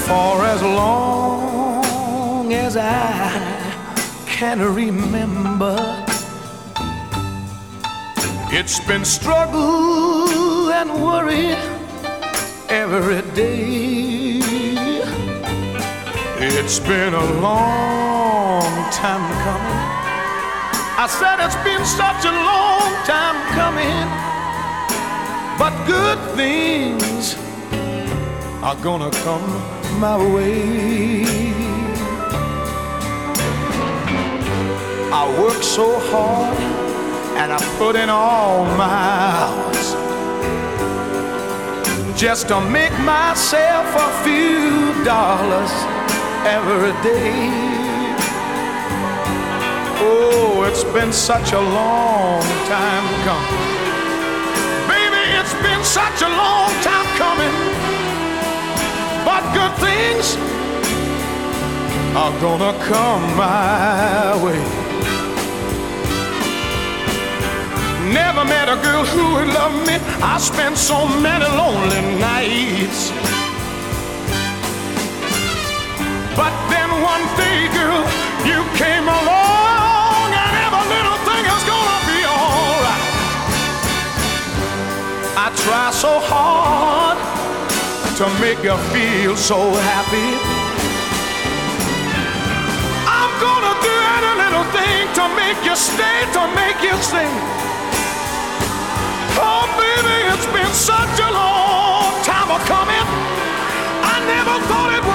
For as long as I can remember, it's been struggle and worry every day. It's been a long time coming. I said it's been such a long time coming, but good things are gonna come my way. I work so hard and I put in all my hours just to make myself a few dollars every day. Oh, it's been such a long time coming. Baby, it's been such a long time coming, but good things are gonna come my way. Never met a girl who would love me. I spent so many lonely nights. But then one day, girl, you came along, and every little thing is gonna be alright. I try so hard to make you feel so happy. I'm gonna do any little thing to make you stay, to make you sing. Oh, baby, it's been such a long time coming. I never thought it would.